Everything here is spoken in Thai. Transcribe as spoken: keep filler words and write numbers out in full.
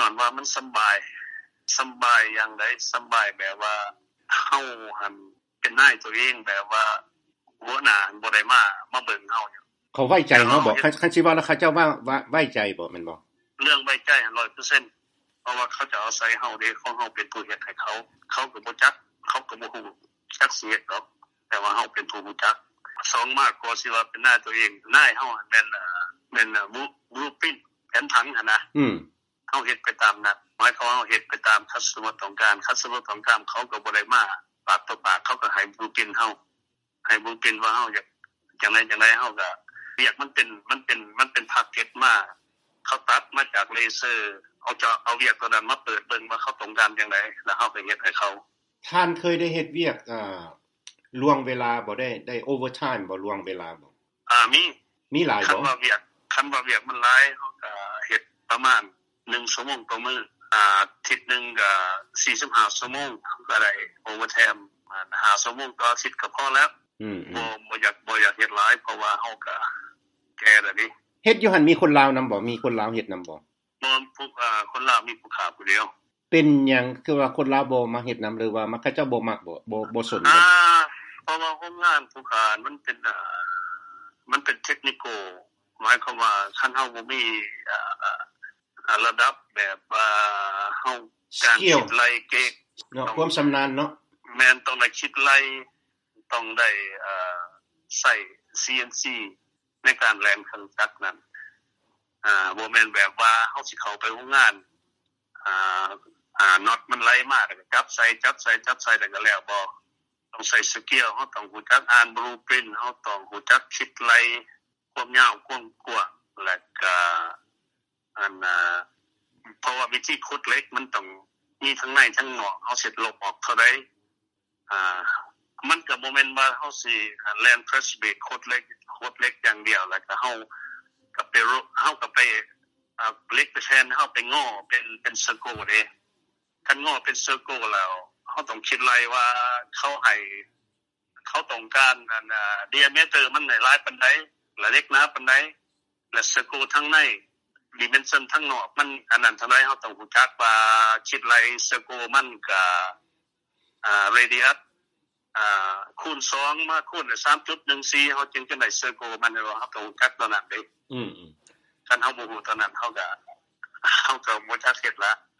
ย้อนว่ามันสำบายสำบายอย่างใดสำบายแบบว่าเฮาหั่นเป็นนายตัวเองแบบว่าหัวหน้าบ่ได้มามาเบิ่งเฮาเขาไว้ใจเฮาบ่คันสิว่าแล้วเขาเจ้าว่าไว้ใจบ่แม่นบ่เรื่องไว้ใจ ร้อยเปอร์เซ็นต์ เพราะว่าเขาจะอาศัยเฮาเด้ของเฮาเป็นผู้เฮ็ดให้เขาเขาก็บ่จักเขาก็บ่ฮู้จักสิเฮ็ดดอกแต่ว่าเฮาเป็นผู้รู้จักสองมากกว่าสิว่าเป็นนายตัวเองนายเฮาแม่นแม่นบูบูปิ้นแผนผังหั่นน่ะอืมเฮาเฮ็ดไปตามนั้นหมายความว่าเฮาเฮ็ดไปตามคัสเตอร์ต้องการคัสเตอร์ต้องการเขาก็บ่ได้มาปากต่อปากเขาก็ให้บูปิ้นเฮาให้บูปิ้นว่าเฮาอยากจังได๋จังได๋เฮาก็เรียกมันเป็นมันเป็นมันเป็นแพ็กเกจมาเขาตัดมาจากเลเซอร์เอาจะเอาเวียกตัวนั้นมาเปิดเบิ่งว่าเขาต้องการจังได๋แล้วเฮาก็เฮ็ดให้เขาท่านเคยได้เฮ็ดเวียกอ่าล่วงเวลาบ่ได้ได้โอเวอร์ไทม์บ่ล่วงเวลาบ่อ่ามีมีหลายบ่คันว่าเวียกคันว่าเวียกมันหลายเฮาก็เฮ็ดประมาณหนึ่งชั่วโมงต่อมื้ออ่าอาทิตย์นึงก็สี่สิบห้าชั่วโมงก็ได้โอเวอร์ไทม์ห้าชั่วโมงต่ออาทิตย์ก็พอแล้วอืมบ่บ่อยากบ่อยากเฮ็ดหลายเพราะว่าเฮาก็แก่แล้วนี่เฮ็ดอยู่หั่นมีคนลาวนำบ่มีคนลาวเฮ็ดนำบ่บ่ผู้อ่าคนลาวมีผู้ค้าผู้เดียวเป็นหยังคือว่าคนลาวบ่มาเฮ็ดนำหรือว่ามันเขาเจ้าบ่มักบ่บ่บ่สนอ่าเพราะว่าโรงงานผู้ค้ามันเป็นอ่ามันเป็นเทคนิคหมายความว่าคันเฮาบ่มีอ่าระดับแบบว่าเฮาการคิดไล่เก๊กเนาะความชำนาญเนาะแม่นต้องได้คิดไล่ต้องได้อ่าใช้ ซี เอ็น ซี ในการแล่นเครื่องจักรนั้นอ่าบ่แม่นแบบว่าเฮาสิเข้าไปโรงงานอ่าอ่าน็อตมันไหลมาแล้วก็จับใส่จับใส่จับใส่แล้วก็แล้วบ่ต้องใส่สเกลเฮาต้องรู้จักอ่านบลูพรินต์เฮาต้องรู้จักคิดไล่ความยาวความกว้างแล้วก็อันน่ะเพราะว่าวิธีขุดเหล็กมันต้องมีทั้งในทั้งนอกเฮาสิลบออกเท่าใดอ่ามันก็บ่แม่นว่าเฮาสิแล่น press brake ขุดเหล็กขุดเหล็กอย่างเดียวแล้วก็เฮาก็ไปเฮาก็ไปอ่าเหล็กไปแทนเฮาไปง้อเป็นเป็นเซอร์เคิลเด้คันง้อเป็นเซอร์เคิลแล้วเฮาต้องคิดไล่ว่าเขาให้เขาต้องการอันน่ะ diameter มันหลายปานใดและเล็กหนาปานใดและเซอร์เคิลทั้งใน dimension ทั้งนอกมันอันนั้นเท่าใดเฮาต้องรู้จักว่าคิดไล่เซอร์เคิลมันก็อ่า radius อ่าคูณสองมาคูณด้วย สามจุดหนึ่งสี่ เฮาจึงจะได้เซอร์เคิลมันว่าเฮาต้องรู้จักตัวนั้นเด้อืมๆคันเฮาบ่ฮู้ตัวนั้นเฮาก็เฮาก็บ่จักเฮ็ดละ